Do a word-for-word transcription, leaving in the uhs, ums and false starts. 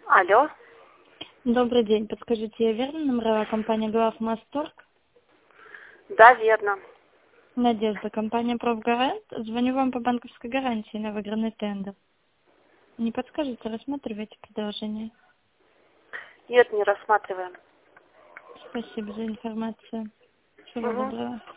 Алло. Добрый день. Подскажите, я верно набрала компания Главмасторг? Да, верно. Надежда, компания Профгарант. Звоню вам по банковской гарантии на выигранный тендер. Не подскажете, рассматриваете предложение? Нет, не рассматриваем. Спасибо за информацию. Всего Угу. доброго.